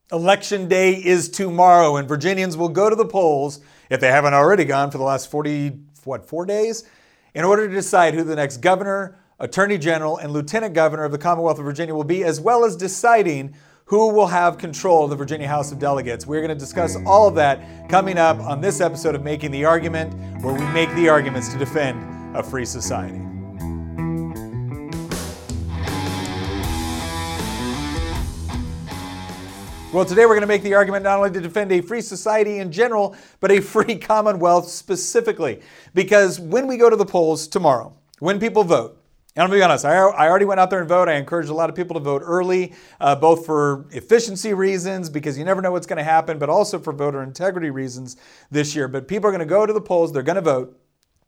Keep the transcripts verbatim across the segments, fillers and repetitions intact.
Election day is tomorrow, and Virginians will go to the polls, if they haven't already gone for the last forty, what, four days, in order to decide who the next governor, attorney general, and lieutenant governor of the Commonwealth of Virginia will be, as well as deciding who will have control of the Virginia House of Delegates. We're going to discuss all of that coming up on this episode of Making the Argument, where we make the arguments to defend a free society. Well, today we're going to make the argument not only to defend a free society in general, but a free Commonwealth specifically. Because when we go to the polls tomorrow, when people vote, and I'm going to be honest, I, I already went out there and voted. I encouraged a lot of people to vote early, uh, both for efficiency reasons, because you never know what's going to happen, but also for voter integrity reasons this year. But people are going to go to the polls, they're going to vote,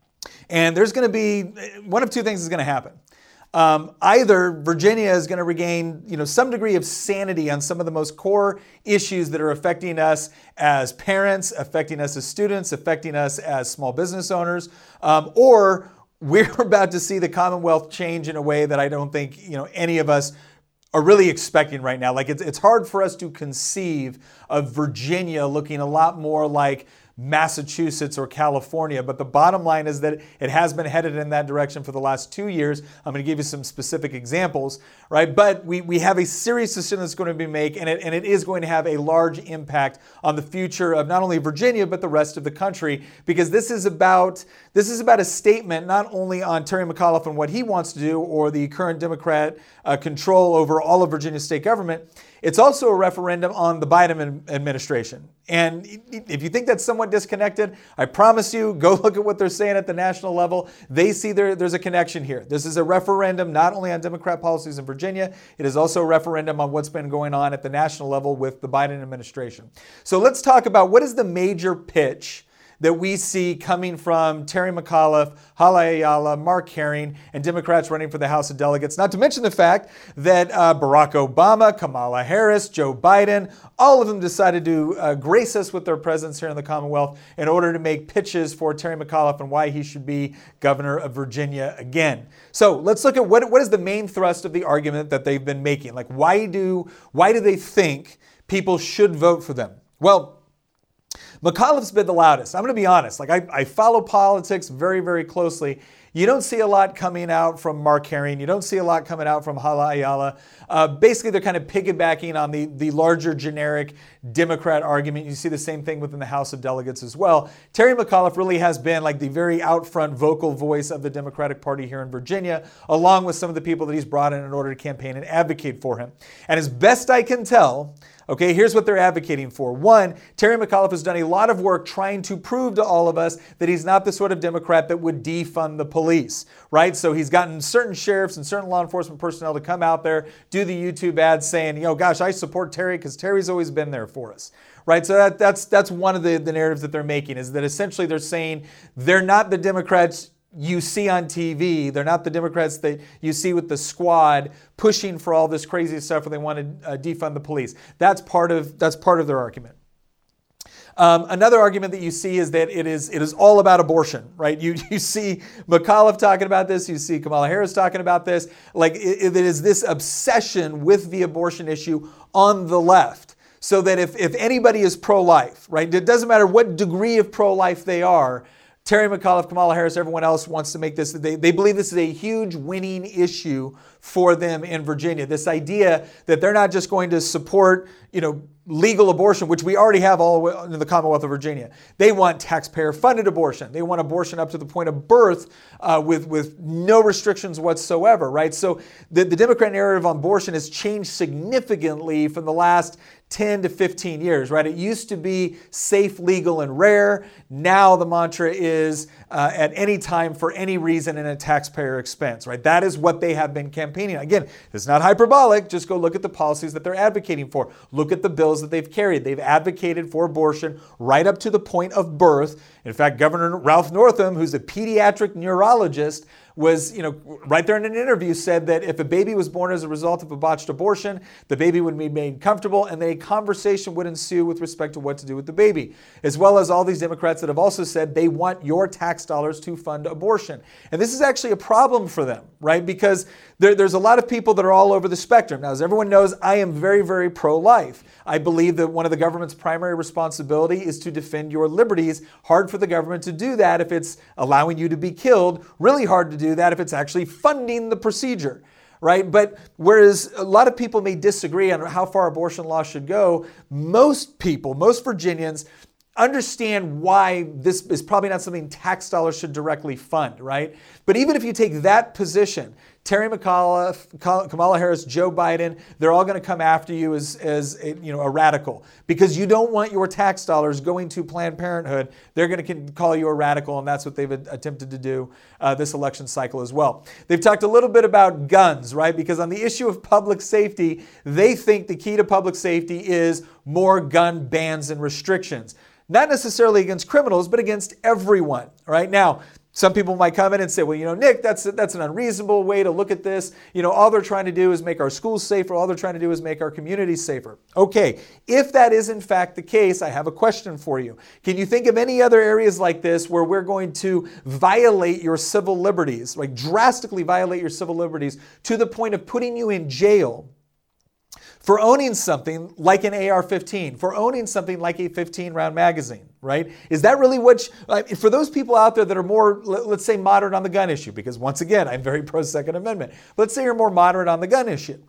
and there's going to be, one of two things is going to happen. Um, either Virginia is going to regain, you know, some degree of sanity on some of the most core issues that are affecting us as parents, affecting us as students, affecting us as small business owners, um, or we're about to see the Commonwealth change in a way that I don't think, you know, any of us are really expecting right now. Like it's it's hard for us to conceive of Virginia looking a lot more like Massachusetts or California. But the bottom line is that it has been headed in that direction for the last two years. I'm going to give you some specific examples, right? But we, we have a serious decision that's going to be made, and it, and it is going to have a large impact on the future of not only Virginia, but the rest of the country, because this is about this is about a statement not only on Terry McAuliffe and what he wants to do, or the current Democrat uh, control over all of Virginia state government. It's also a referendum on the Biden administration. And if you think that's somewhat disconnected, I promise you, go look at what they're saying at the national level. They see there, there's a connection here. This is a referendum not only on Democrat policies in Virginia, it is also a referendum on what's been going on at the national level with the Biden administration. So let's talk about what is the major pitch that we see coming from Terry McAuliffe, Hala Ayala, Mark Herring, and Democrats running for the House of Delegates. Not to mention the fact that uh, Barack Obama, Kamala Harris, Joe Biden, all of them decided to uh, grace us with their presence here in the Commonwealth in order to make pitches for Terry McAuliffe and why he should be governor of Virginia again. So let's look at what, what is the main thrust of the argument that they've been making. Like, why do, why do they think people should vote for them? Well, McAuliffe's been the loudest. I'm going to be honest. Like I, I follow politics very, very closely. You don't see a lot coming out from Mark Herring. You don't see a lot coming out from Hala Ayala. Uh, basically, they're kind of piggybacking on the, the larger generic Democrat argument. You see the same thing within the House of Delegates as well. Terry McAuliffe really has been like the very out front vocal voice of the Democratic Party here in Virginia, along with some of the people that he's brought in in order to campaign and advocate for him. And as best I can tell, okay, here's what they're advocating for. One, Terry McAuliffe has done a lot of work trying to prove to all of us that he's not the sort of Democrat that would defund the police, right? So he's gotten certain sheriffs and certain law enforcement personnel to come out there, do the YouTube ads saying, you know, gosh, I support Terry because Terry's always been there for us, right? So that, that's that's one of the, the narratives that they're making, is that essentially they're saying they're not the Democrats you see on T V. They're not the Democrats that you see with the squad pushing for all this crazy stuff where they want to uh, defund the police. That's part of that's part of their argument. Um, another argument that you see is that it is it is all about abortion, right? You you see McAuliffe talking about this. You see Kamala Harris talking about this. Like it, it is this obsession with the abortion issue on the left. So that if if anybody is pro-life, right, it doesn't matter what degree of pro-life they are, Terry McAuliffe, Kamala Harris, everyone else wants to make this, they, they believe this is a huge winning issue for them in Virginia. This idea that they're not just going to support, you know, legal abortion, which we already have all in the Commonwealth of Virginia. They want taxpayer-funded abortion. They want abortion up to the point of birth uh, with, with no restrictions whatsoever, right? So the, the Democrat narrative on abortion has changed significantly from the last ten to fifteen years, right? It used to be safe, legal, and rare. Now the mantra is uh, at any time, for any reason, and at taxpayer expense, right? That is what they have been campaigning. Again, it's not hyperbolic. Just go look at the policies that they're advocating for. Look at the bills that they've carried. They've advocated for abortion right up to the point of birth. In fact, Governor Ralph Northam, who's a pediatric neurologist, was, you know, right there in an interview said that if a baby was born as a result of a botched abortion, the baby would be made comfortable and then a conversation would ensue with respect to what to do with the baby, as well as all these Democrats that have also said they want your tax dollars to fund abortion. And this is actually a problem for them, right? Because there, there's a lot of people that are all over the spectrum. Now, as everyone knows, I am very, very pro-life. I believe that one of the government's primary responsibility is to defend your liberties. Hard for the government to do that if it's allowing you to be killed. Really hard to do that if it's actually funding the procedure, right? But whereas a lot of people may disagree on how far abortion law should go, most people, most Virginians, understand why this is probably not something tax dollars should directly fund, right? But even if you take that position, Terry McAuliffe, Kamala Harris, Joe Biden, they're all going to come after you as, as a, you know, a radical because you don't want your tax dollars going to Planned Parenthood. They're going to call you a radical, and that's what they've attempted to do uh, this election cycle as well. They've talked a little bit about guns, right? Because on the issue of public safety, they think the key to public safety is more gun bans and restrictions. Not necessarily against criminals, but against everyone, right? Now, some people might come in and say, well, you know, Nick, that's that's an unreasonable way to look at this. You know, all they're trying to do is make our schools safer. All they're trying to do is make our communities safer. Okay, if that is in fact the case, I have a question for you. Can you think of any other areas like this where we're going to violate your civil liberties, like drastically violate your civil liberties to the point of putting you in jail for owning something like an A R fifteen, for owning something like a fifteen round magazine, right? Is that really what, you, for those people out there that are more, let's say, moderate on the gun issue, because once again, I'm very pro-Second Amendment. Let's say you're more moderate on the gun issue.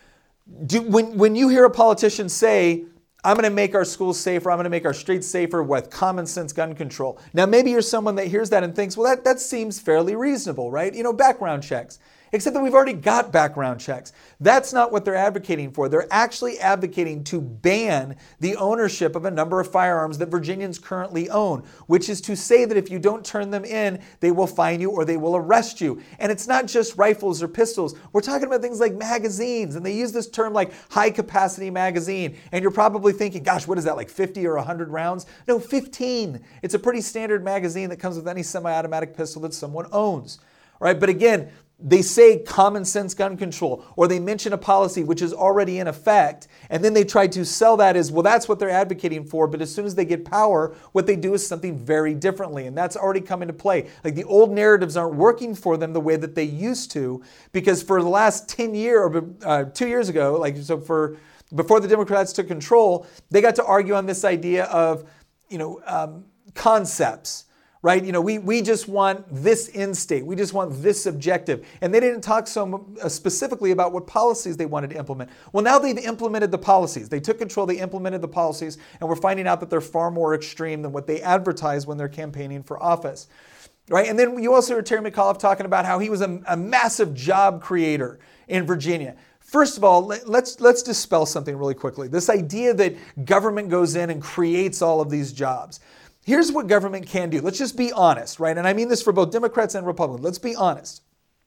Do, when, when you hear a politician say, I'm going to make our schools safer, I'm going to make our streets safer with common sense gun control. Now, maybe you're someone that hears that and thinks, well, that, that seems fairly reasonable, right? You know, background checks. Except that we've already got background checks. That's not what they're advocating for. They're actually advocating to ban the ownership of a number of firearms that Virginians currently own, which is to say that if you don't turn them in, they will fine you or they will arrest you. And it's not just rifles or pistols. We're talking about things like magazines, and they use this term like high capacity magazine. And you're probably thinking, gosh, what is that, like fifty or one hundred rounds? No, fifteen. It's a pretty standard magazine that comes with any semi-automatic pistol that someone owns. All right, but again, they say common sense gun control, or they mention a policy which is already in effect, and then they try to sell that as, well, that's what they're advocating for, but as soon as they get power, what they do is something very differently, and that's already come into play. Like the old narratives aren't working for them the way that they used to, because for the last ten years, or uh, two years ago, like so for before the Democrats took control, they got to argue on this idea of, you know, um, concepts. Right? You know, we, we just want this end state. We just want this objective. And they didn't talk so specifically about what policies they wanted to implement. Well, now they've implemented the policies. They took control, they implemented the policies, and we're finding out that they're far more extreme than what they advertise when they're campaigning for office. Right? And then you also heard Terry McAuliffe talking about how he was a, a massive job creator in Virginia. First of all, let's let's dispel something really quickly. This idea that government goes in and creates all of these jobs. Here's what government can do. Let's just be honest, right? And I mean this for both Democrats and Republicans. Let's be honest.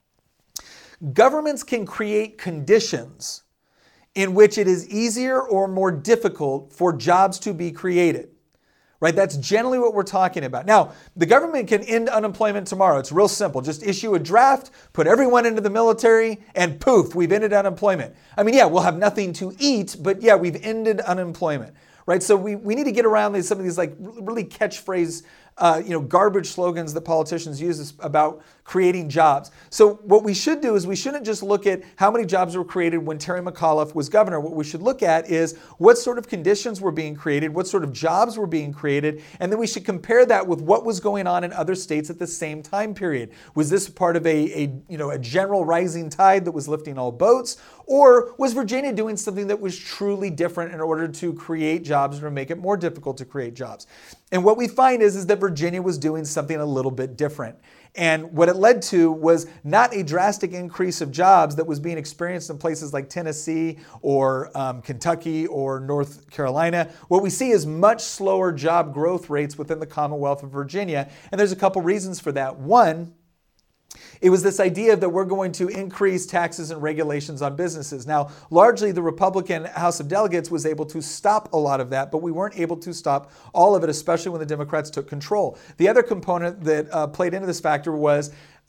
Governments can create conditions in which it is easier or more difficult for jobs to be created, right? That's generally what we're talking about. Now, the government can end unemployment tomorrow. It's real simple. Just issue a draft, put everyone into the military, and poof, we've ended unemployment. I mean, yeah, we'll have nothing to eat, but yeah, we've ended unemployment. Right, so we, we need to get around these, some of these like really catchphrase, uh, you know, garbage slogans that politicians use about creating jobs. So what we should do is we shouldn't just look at how many jobs were created when Terry McAuliffe was governor. What we should look at is what sort of conditions were being created, what sort of jobs were being created, and then we should compare that with what was going on in other states at the same time period. Was this part of a, a you know a general rising tide that was lifting all boats, or was Virginia doing something that was truly different in order to create jobs or to make it more difficult to create jobs? And what we find is, is that Virginia was doing something a little bit different. And what it led to was not a drastic increase of jobs that was being experienced in places like Tennessee or um, Kentucky or North Carolina. What we see is much slower job growth rates within the Commonwealth of Virginia. And there's a couple reasons for that. One, it was this idea that we're going to increase taxes and regulations on businesses. Now, largely the Republican House of Delegates was able to stop a lot of that, but we weren't able to stop all of it, especially when the Democrats took control. The other component that uh, played into this factor was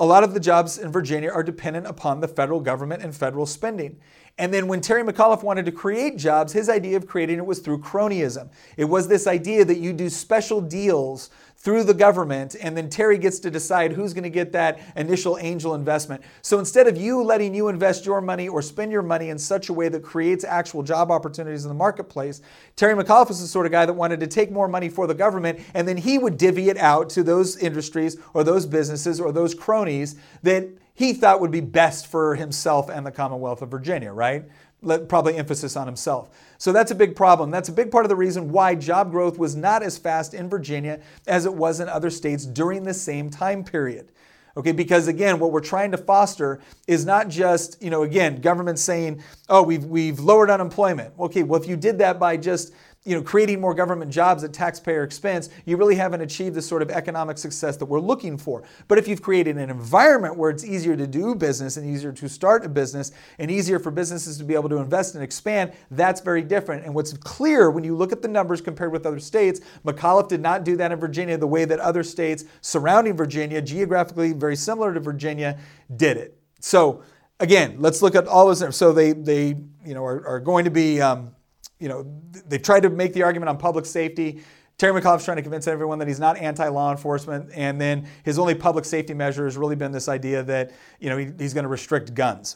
a lot of the jobs in Virginia are dependent upon the federal government and federal spending. And then when Terry McAuliffe wanted to create jobs, his idea of creating it was through cronyism. It was this idea that you do special deals through the government, and then Terry gets to decide who's going to get that initial angel investment. So instead of you letting you invest your money or spend your money in such a way that creates actual job opportunities in the marketplace, Terry McAuliffe is the sort of guy that wanted to take more money for the government, and then he would divvy it out to those industries or those businesses or those cronies that he thought would be best for himself and the Commonwealth of Virginia, right? Probably emphasis on himself. So that's a big problem. That's a big part of the reason why job growth was not as fast in Virginia as it was in other states during the same time period. Okay, because again, what we're trying to foster is not just, you know, again, government saying, oh, we've, we've lowered unemployment. Okay, well, if you did that by just, you know, creating more government jobs at taxpayer expense, you really haven't achieved the sort of economic success that we're looking for. But if you've created an environment where it's easier to do business and easier to start a business and easier for businesses to be able to invest and expand, that's very different. And what's clear when you look at the numbers compared with other states, McAuliffe did not do that in Virginia the way that other states surrounding Virginia, geographically very similar to Virginia, did it. So again, let's look at all those. So they, they you know, are, are going to be... Um, You know, they tried to make the argument on public safety. Terry McAuliffe's trying to convince everyone that he's not anti-law enforcement, and then his only public safety measure has really been this idea that, you know, he, he's going to restrict guns.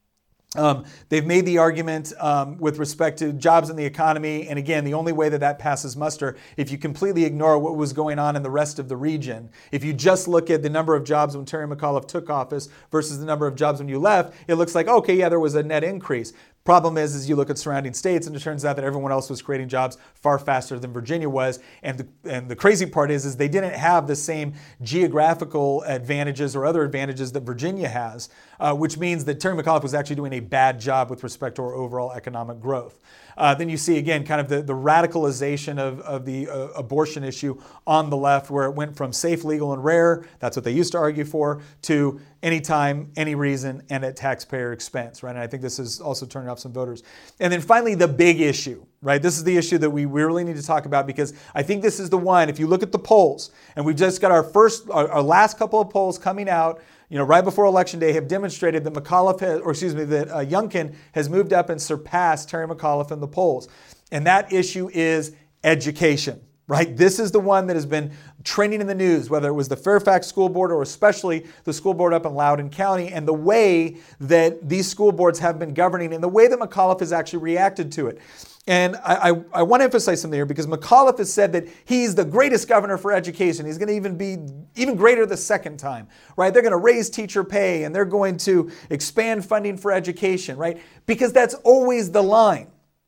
Um, they've made the argument um, with respect to jobs in the economy, and again, the only way that that passes muster, if you completely ignore what was going on in the rest of the region, if you just look at the number of jobs when Terry McAuliffe took office versus the number of jobs when you left, it looks like, okay, yeah, there was a net increase. Problem is, is you look at surrounding states and it turns out that everyone else was creating jobs far faster than Virginia was. And the, and the crazy part is, is they didn't have the same geographical advantages or other advantages that Virginia has, uh, which means that Terry McAuliffe was actually doing a bad job with respect to our overall economic growth. Uh, then you see, again, kind of the, the radicalization of, of the uh, abortion issue on the left, where it went from safe, legal, and rare, that's what they used to argue for, to anytime, any reason, and at taxpayer expense, right? And I think this is also turning off some voters. And then finally, the big issue, right? This is the issue that we really need to talk about, because I think this is the one, if you look at the polls, and we've just got our first, our, our last couple of polls coming out, you know, right before Election Day, have demonstrated that McAuliffe, has, or excuse me, that uh, Youngkin has moved up and surpassed Terry McAuliffe in the polls. And that issue is education, right? This is the one that has been trending in the news, whether it was the Fairfax School Board or especially the school board up in Loudoun County, and the way that these school boards have been governing and the way that McAuliffe has actually reacted to it. And I, I, I want to emphasize something here, because McAuliffe has said that he's the greatest governor for education. He's going to even be even greater the second time, right? They're going to raise teacher pay and they're going to expand funding for education, right? Because that's always the line.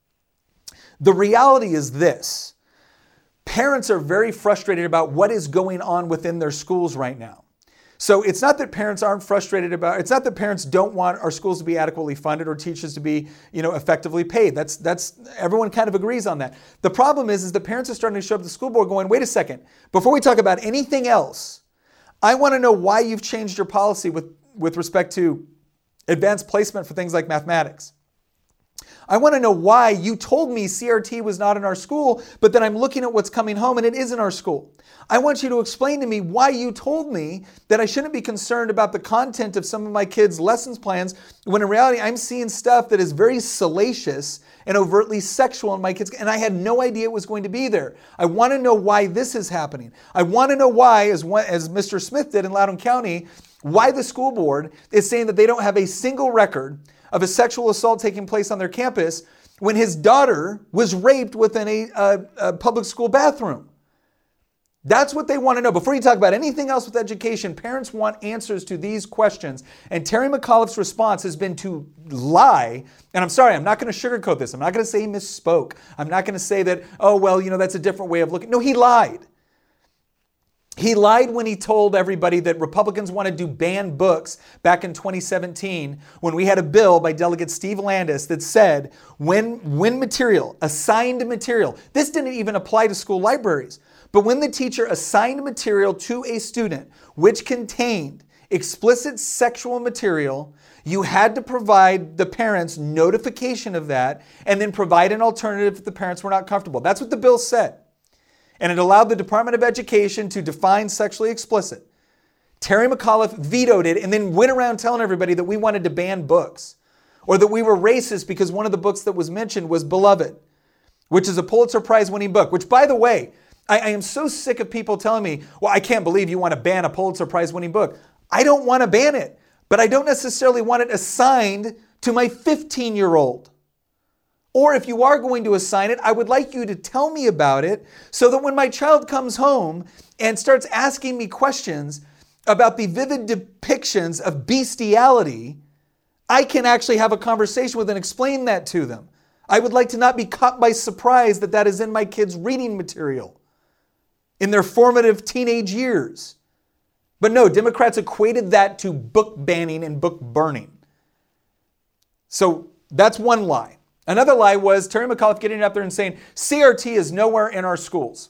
The reality is this. Parents are very frustrated about what is going on within their schools right now. So it's not that parents aren't frustrated about, it's not that parents don't want our schools to be adequately funded or teachers to be, you know, effectively paid. That's, that's, everyone kind of agrees on that. The problem is, is the parents are starting to show up at the school board going, wait a second, before we talk about anything else, I want to know why you've changed your policy with, with respect to advanced placement for things like mathematics. I want to know why you told me C R T was not in our school, but then I'm looking at what's coming home and it is in our school. I want you to explain to me why you told me that I shouldn't be concerned about the content of some of my kids' lessons plans, when in reality I'm seeing stuff that is very salacious and overtly sexual in my kids, and I had no idea it was going to be there. I want to know why this is happening. I want to know why, as, as Mister Smith did in Loudoun County, why the school board is saying that they don't have a single record of a sexual assault taking place on their campus when his daughter was raped within a, a, a public school bathroom. That's what they want to know. Before you talk about anything else with education, parents want answers to these questions. And Terry McAuliffe's response has been to lie. And I'm sorry, I'm not going to sugarcoat this. I'm not going to say he misspoke. I'm not going to say that, oh, well, you know, that's a different way of looking. No, he lied. He lied when he told everybody that Republicans wanted to ban books back in twenty seventeen, when we had a bill by Delegate Steve Landis that said when, when material, assigned material, this didn't even apply to school libraries, but when the teacher assigned material to a student which contained explicit sexual material, you had to provide the parents notification of that and then provide an alternative if the parents were not comfortable. That's what the bill said. And it allowed the Department of Education to define sexually explicit. Terry McAuliffe vetoed it and then went around telling everybody that we wanted to ban books or that we were racist because one of the books that was mentioned was Beloved, which is a Pulitzer Prize winning book, which, by the way, I, I am so sick of people telling me, well, I can't believe you want to ban a Pulitzer Prize winning book. I don't want to ban it, but I don't necessarily want it assigned to my fifteen-year-old. Or if you are going to assign it, I would like you to tell me about it so that when my child comes home and starts asking me questions about the vivid depictions of bestiality, I can actually have a conversation with and explain that to them. I would like to not be caught by surprise that that is in my kids' reading material in their formative teenage years. But no, Democrats equated that to book banning and book burning. So that's one lie. Another lie was Terry McAuliffe getting up there and saying, C R T is nowhere in our schools.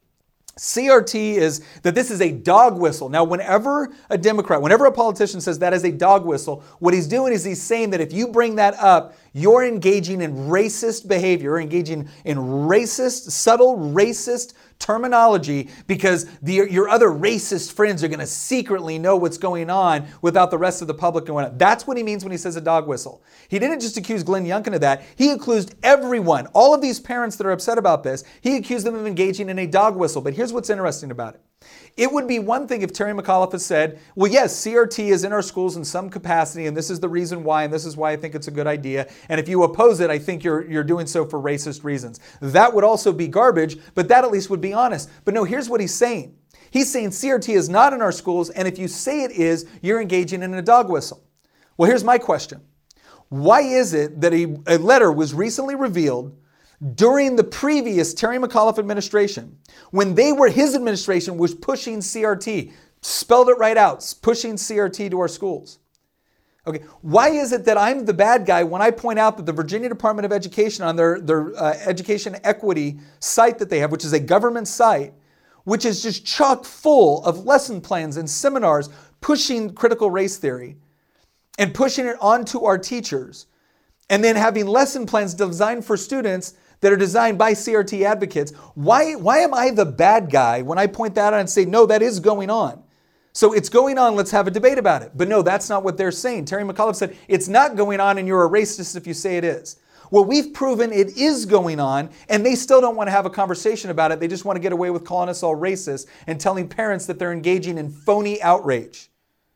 C R T is that this is a dog whistle. Now, whenever a Democrat, whenever a politician says that is a dog whistle, what he's doing is he's saying that if you bring that up, you're engaging in racist behavior, you're engaging in racist, subtle racist terminology because the, your other racist friends are going to secretly know what's going on without the rest of the public going on. That's what he means when he says a dog whistle. He didn't just accuse Glenn Youngkin of that. He accused everyone, all of these parents that are upset about this, he accused them of engaging in a dog whistle. But here's what's interesting about it. It would be one thing if Terry McAuliffe had said, well, yes, C R T is in our schools in some capacity, and this is the reason why, and this is why I think it's a good idea. And if you oppose it, I think you're, you're doing so for racist reasons. That would also be garbage, but that at least would be honest. But no, here's what he's saying. He's saying C R T is not in our schools, and if you say it is, you're engaging in a dog whistle. Well, here's my question. Why is it that a, a letter was recently revealed during the previous Terry McAuliffe administration, when they were, his administration was pushing C R T, spelled it right out, pushing C R T to our schools? Okay, why is it that I'm the bad guy when I point out that the Virginia Department of Education on their, their uh, education equity site that they have, which is a government site, which is just chock full of lesson plans and seminars pushing critical race theory and pushing it onto our teachers, and then having lesson plans designed for students that are designed by C R T advocates. Why, why am I the bad guy when I point that out and say, no, that is going on? So it's going on, let's have a debate about it. But no, that's not what they're saying. Terry McAuliffe said, it's not going on and you're a racist if you say it is. Well, we've proven it is going on, and they still don't want to have a conversation about it. They just want to get away with calling us all racist and telling parents that they're engaging in phony outrage.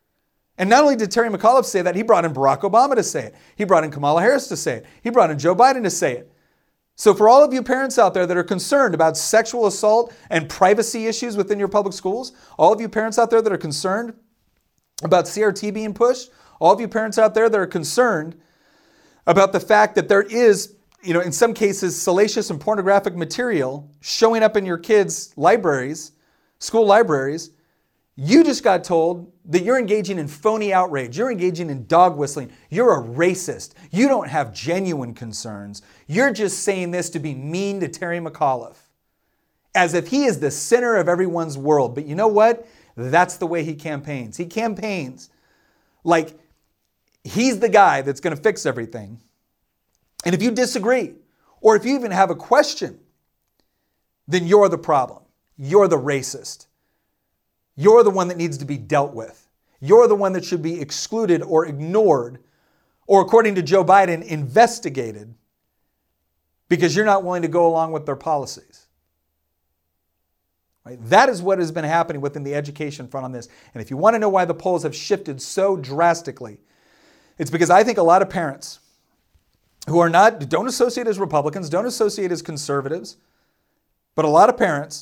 And not only did Terry McAuliffe say that, he brought in Barack Obama to say it. He brought in Kamala Harris to say it. He brought in Joe Biden to say it. So for all of you parents out there that are concerned about sexual assault and privacy issues within your public schools, all of you parents out there that are concerned about C R T being pushed, all of you parents out there that are concerned about the fact that there is, you know, in some cases, salacious and pornographic material showing up in your kids' libraries, school libraries, you just got told that you're engaging in phony outrage. You're engaging in dog whistling. You're a racist. You don't have genuine concerns. You're just saying this to be mean to Terry McAuliffe, as if he is the center of everyone's world. But you know what? That's the way he campaigns. He campaigns like he's the guy that's going to fix everything. And if you disagree, or if you even have a question, then you're the problem. You're the racist. You're the one that needs to be dealt with. You're the one that should be excluded or ignored, or according to Joe Biden, investigated, because you're not willing to go along with their policies. Right? That is what has been happening within the education front on this. And if you want to know why the polls have shifted so drastically, it's because I think a lot of parents who are not, don't associate as Republicans, don't associate as conservatives, but a lot of parents,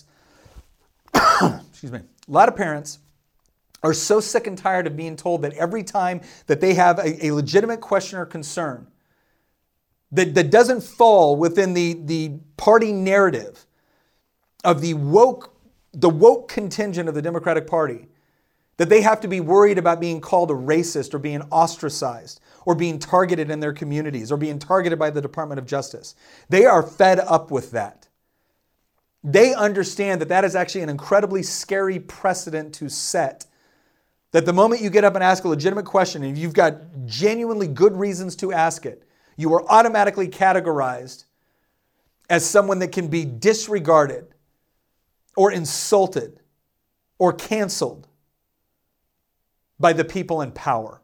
excuse me, a lot of parents are so sick and tired of being told that every time that they have a, a legitimate question or concern that, that doesn't fall within the, the party narrative of the woke, the woke contingent of the Democratic Party, that they have to be worried about being called a racist or being ostracized or being targeted in their communities or being targeted by the Department of Justice. They are fed up with that. They understand that that is actually an incredibly scary precedent to set. That the moment you get up and ask a legitimate question and you've got genuinely good reasons to ask it, you are automatically categorized as someone that can be disregarded or insulted or canceled by the people in power.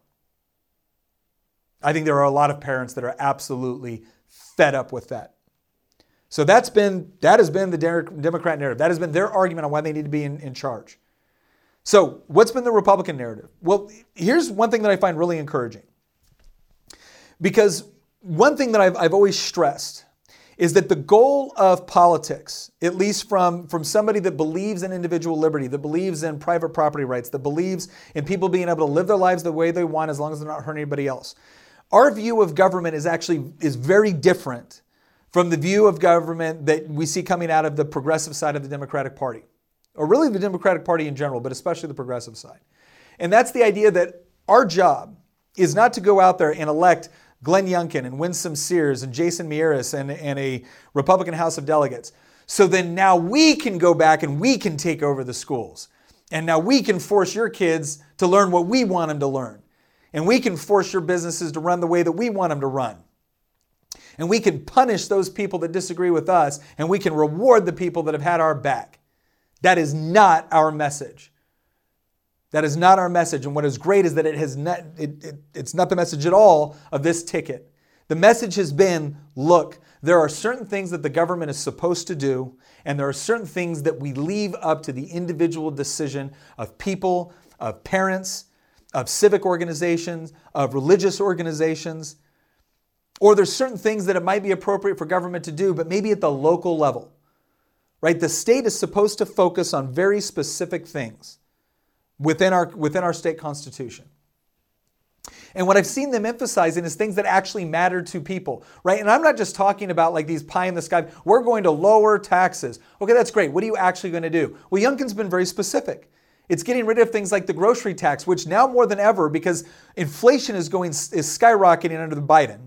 I think there are a lot of parents that are absolutely fed up with that. So that's been, that has been the Democrat narrative. That has been their argument on why they need to be in, in charge. So what's been the Republican narrative? Well, here's one thing that I find really encouraging. Because one thing that I've, I've always stressed is that the goal of politics, at least from, from somebody that believes in individual liberty, that believes in private property rights, that believes in people being able to live their lives the way they want as long as they're not hurting anybody else. Our view of government is actually is very different from the view of government that we see coming out of the progressive side of the Democratic Party, or really the Democratic Party in general, but especially the progressive side. And that's the idea that our job is not to go out there and elect Glenn Youngkin and Winsome Sears and Jason Miyares and, and a Republican House of Delegates. So then now we can go back and we can take over the schools. And now we can force your kids to learn what we want them to learn. And we can force your businesses to run the way that we want them to run. And we can punish those people that disagree with us, and we can reward the people that have had our back. That is not our message. That is not our message. And what is great is that it has not, it, it, it's not the message at all of this ticket. The message has been, look, there are certain things that the government is supposed to do, and there are certain things that we leave up to the individual decision of people, of parents, of civic organizations, of religious organizations, or there's certain things that it might be appropriate for government to do, but maybe at the local level, right? The state is supposed to focus on very specific things within our, within our state constitution. And what I've seen them emphasizing is things that actually matter to people, right? And I'm not just talking about like these pie in the sky, we're going to lower taxes. Okay, that's great. What are you actually going to do? Well, Youngkin's been very specific. It's getting rid of things like the grocery tax, which now more than ever, because inflation is going is skyrocketing under the Biden.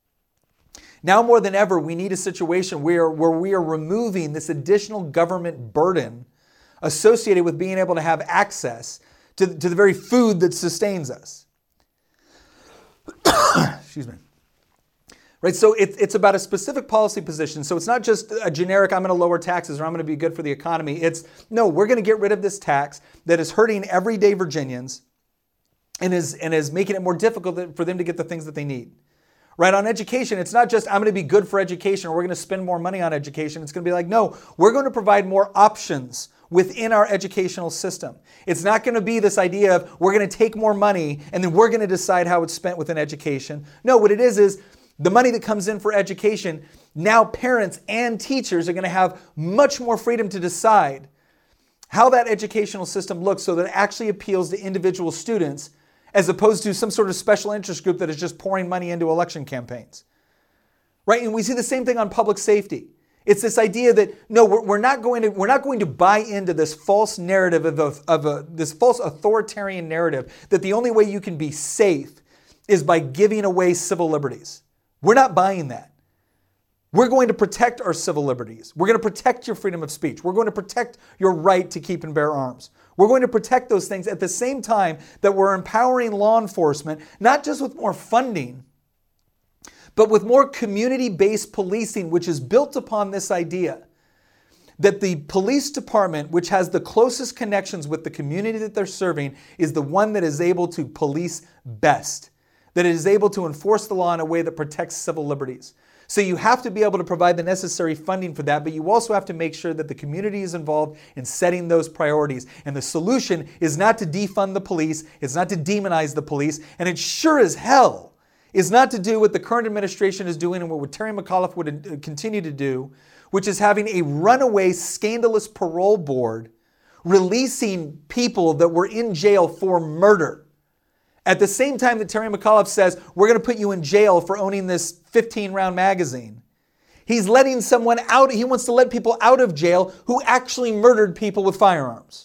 Now more than ever, we need a situation where, where we are removing this additional government burden associated with being able to have access to, to the very food that sustains us. Excuse me. Right, so it, it's about a specific policy position. So it's not just a generic, I'm going to lower taxes or I'm going to be good for the economy. It's, no, we're going to get rid of this tax that is hurting everyday Virginians and is, and is making it more difficult for them to get the things that they need. Right, on education, it's not just I'm going to be good for education or we're going to spend more money on education. It's going to be like, no, we're going to provide more options within our educational system. It's not going to be this idea of we're going to take more money and then we're going to decide how it's spent within education. No, what it is is the money that comes in for education, now parents and teachers are going to have much more freedom to decide how that educational system looks so that it actually appeals to individual students as opposed to some sort of special interest group that is just pouring money into election campaigns. Right? And we see the same thing on public safety. It's this idea that, no, we're, we're, not, going to, we're not going to buy into this false narrative of, a, of a, this false authoritarian narrative that the only way you can be safe is by giving away civil liberties. We're not buying that. We're going to protect our civil liberties. We're going to protect your freedom of speech. We're going to protect your right to keep and bear arms. We're going to protect those things at the same time that we're empowering law enforcement, not just with more funding, but with more community-based policing, which is built upon this idea that the police department, which has the closest connections with the community that they're serving, is the one that is able to police best, that it is able to enforce the law in a way that protects civil liberties. So you have to be able to provide the necessary funding for that, but you also have to make sure that the community is involved in setting those priorities. And the solution is not to defund the police, it's not to demonize the police, and it sure as hell is not to do what the current administration is doing and what Terry McAuliffe would continue to do, which is having a runaway, scandalous parole board releasing people that were in jail for murder. At the same time that Terry McAuliffe says, we're going to put you in jail for owning this fifteen round magazine, he's letting someone out, he wants to let people out of jail who actually murdered people with firearms.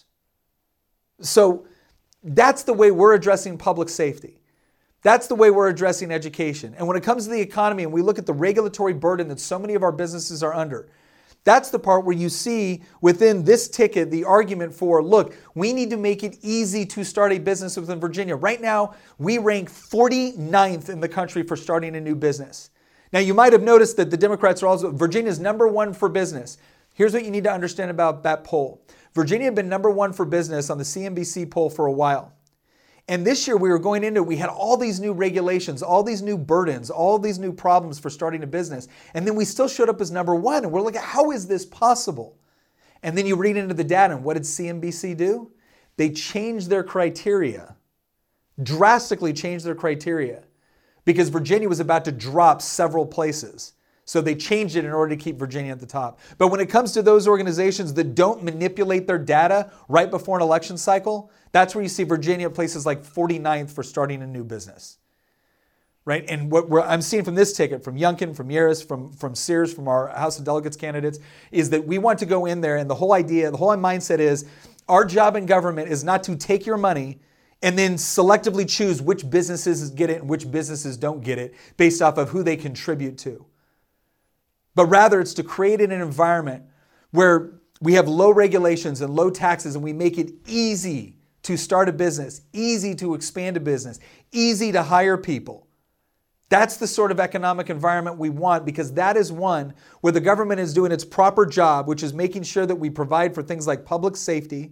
So that's the way we're addressing public safety. That's the way we're addressing education. And when it comes to the economy and we look at the regulatory burden that so many of our businesses are under, that's the part where you see within this ticket the argument for, look, we need to make it easy to start a business within Virginia. Right now, we rank forty-ninth in the country for starting a new business. Now, you might have noticed that the Democrats are also, Virginia's number one for business. Here's what you need to understand about that poll. Virginia had been number one for business on the C N B C poll for a while. And this year we were going into it, we had all these new regulations, all these new burdens, all these new problems for starting a business. And then we still showed up as number one. And we're like, how is this possible? And then you read into the data, and what did C N B C do? They changed their criteria, drastically changed their criteria, because Virginia was about to drop several places. So they changed it in order to keep Virginia at the top. But when it comes to those organizations that don't manipulate their data right before an election cycle, that's where you see Virginia at places like forty-ninth for starting a new business. Right? And what we're, I'm seeing from this ticket, from Youngkin, from Yarris, from, from Sears, from our House of Delegates candidates, is that we want to go in there, and the whole idea, the whole mindset is, our job in government is not to take your money and then selectively choose which businesses get it and which businesses don't get it based off of who they contribute to. But rather it's to create an environment where we have low regulations and low taxes, and we make it easy to start a business, easy to expand a business, easy to hire people. That's the sort of economic environment we want, because that is one where the government is doing its proper job, which is making sure that we provide for things like public safety,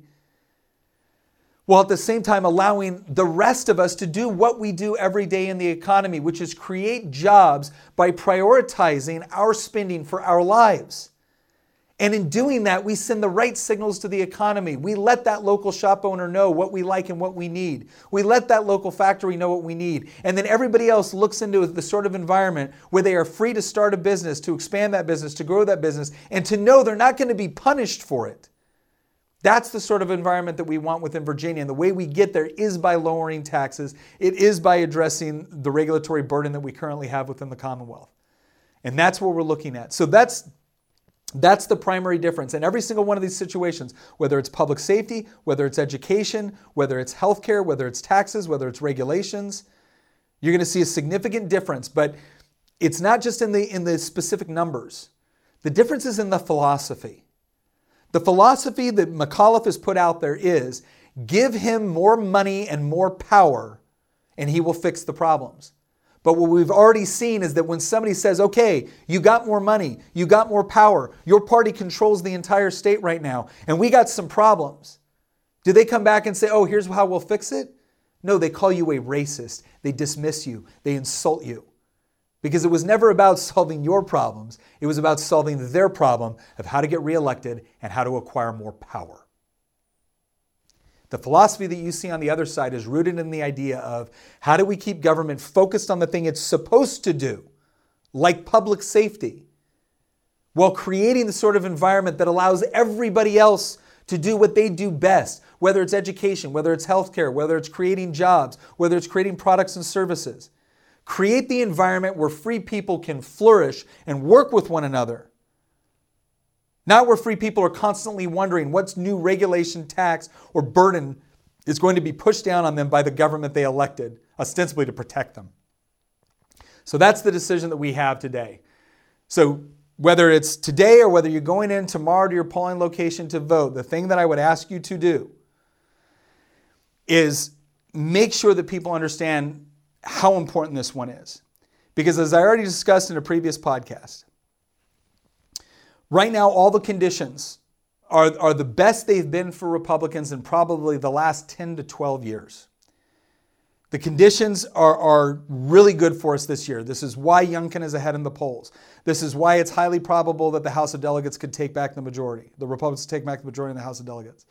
while at the same time allowing the rest of us to do what we do every day in the economy, which is create jobs by prioritizing our spending for our lives. And in doing that, we send the right signals to the economy. We let that local shop owner know what we like and what we need. We let that local factory know what we need. And then everybody else looks into the sort of environment where they are free to start a business, to expand that business, to grow that business, and to know they're not going to be punished for it. That's the sort of environment that we want within Virginia. And the way we get there is by lowering taxes. It is by addressing the regulatory burden that we currently have within the Commonwealth. And that's what we're looking at. So that's That's the primary difference. In every single one of these situations, whether it's public safety, whether it's education, whether it's healthcare, whether it's taxes, whether it's regulations, you're going to see a significant difference. But it's not just in the, in the specific numbers. The difference is in the philosophy. The philosophy that McAuliffe has put out there is, give him more money and more power, and he will fix the problems. But what we've already seen is that when somebody says, okay, you got more money, you got more power, your party controls the entire state right now, and we got some problems, do they come back and say, oh, here's how we'll fix it? No, they call you a racist. They dismiss you. They insult you. Because it was never about solving your problems. It was about solving their problem of how to get reelected and how to acquire more power. The philosophy that you see on the other side is rooted in the idea of how do we keep government focused on the thing it's supposed to do, like public safety, while creating the sort of environment that allows everybody else to do what they do best, whether it's education, whether it's healthcare, whether it's creating jobs, whether it's creating products and services. Create the environment where free people can flourish and work with one another. Not where free people are constantly wondering what's new regulation, tax, or burden is going to be pushed down on them by the government they elected, ostensibly to protect them. So that's the decision that we have today. So whether it's today or whether you're going in tomorrow to your polling location to vote, the thing that I would ask you to do is make sure that people understand how important this one is. Because as I already discussed in a previous podcast, right now all the conditions are, are the best they've been for Republicans in probably the last ten to twelve years. The conditions are, are really good for us this year. This is why Youngkin is ahead in the polls. This is why it's highly probable that the House of Delegates could take back the majority. The Republicans take back the majority in the House of Delegates.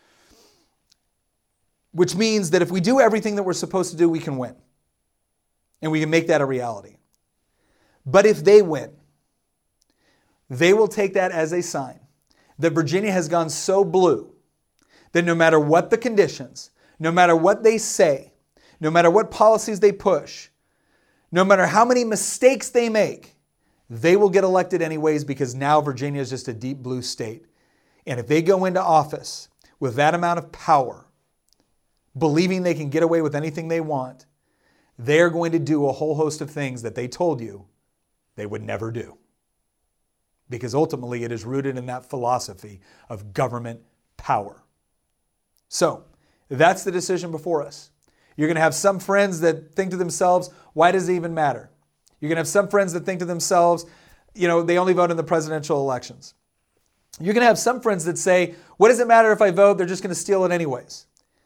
Which means that if we do everything that we're supposed to do, we can win. And we can make that a reality. But if they win, they will take that as a sign that Virginia has gone so blue that no matter what the conditions, no matter what they say, no matter what policies they push, no matter how many mistakes they make, they will get elected anyways, because now Virginia is just a deep blue state. And if they go into office with that amount of power, believing they can get away with anything they want, they're going to do a whole host of things that they told you they would never do. Because ultimately it is rooted in that philosophy of government power. So that's the decision before us. You're going to have some friends that think to themselves, why does it even matter? You're going to have some friends that think to themselves, you know, they only vote in the presidential elections. You're going to have some friends that say, what does it matter if I vote? They're just going to steal it anyways.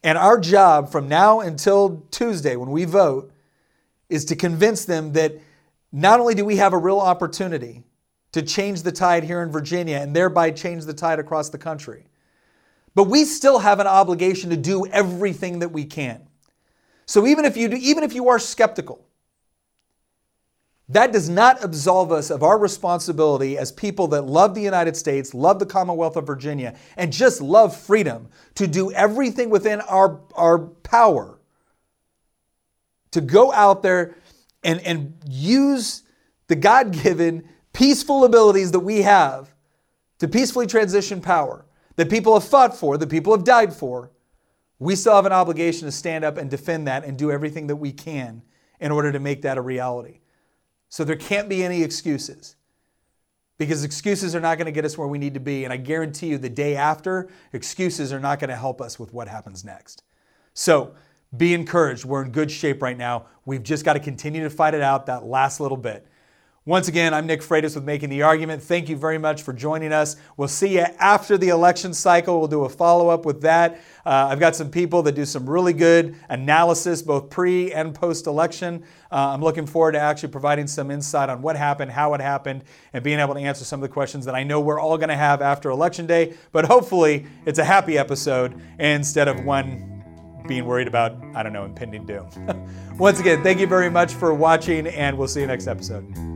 And our job from now until Tuesday when we vote is to convince them that not only do we have a real opportunity to change the tide here in Virginia and thereby change the tide across the country, but we still have an obligation to do everything that we can. So even if you do, even if you are skeptical, that does not absolve us of our responsibility as people that love the United States, love the Commonwealth of Virginia, and just love freedom to do everything within our, our power to go out there and, and use the God-given peaceful abilities that we have to peacefully transition power, that people have fought for, that people have died for. We still have an obligation to stand up and defend that and do everything that we can in order to make that a reality. So there can't be any excuses, because excuses are not going to get us where we need to be. And I guarantee you the day after, excuses are not going to help us with what happens next. So be encouraged. We're in good shape right now. We've just got to continue to fight it out that last little bit. Once again, I'm Nick Freitas with Making the Argument. Thank you very much for joining us. We'll see you after the election cycle. We'll do a follow-up with that. Uh, I've got some people that do some really good analysis, both pre and post-election. Uh, I'm looking forward to actually providing some insight on what happened, how it happened, and being able to answer some of the questions that I know we're all going to have after Election Day. But hopefully, it's a happy episode instead of one being worried about, I don't know, impending doom. Once again, thank you very much for watching, and we'll see you next episode.